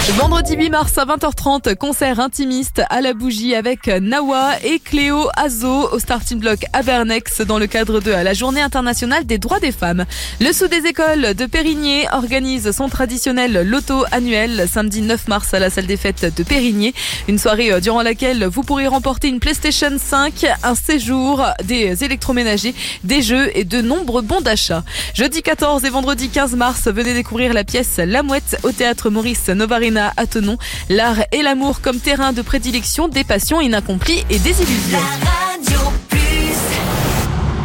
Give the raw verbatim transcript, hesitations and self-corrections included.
Vendredi huit mars à vingt heures trente, concert intimiste à la bougie avec Nawa et Cléo Azo au Starting Block à Bernex dans le cadre de la Journée internationale des droits des femmes. Le Sceau des écoles de Périgné organise son traditionnel loto annuel samedi neuf mars à la salle des fêtes de Périgné. Une soirée durant laquelle vous pourrez remporter une PlayStation cinq, un séjour, des électroménagers, des jeux et de nombreux bons d'achat. Jeudi quatorze et vendredi quinze mars, venez découvrir la pièce La Mouette au théâtre Maurice Novarina à Thonon. L'art et l'amour comme terrain de prédilection des passions inaccomplies et des illusions.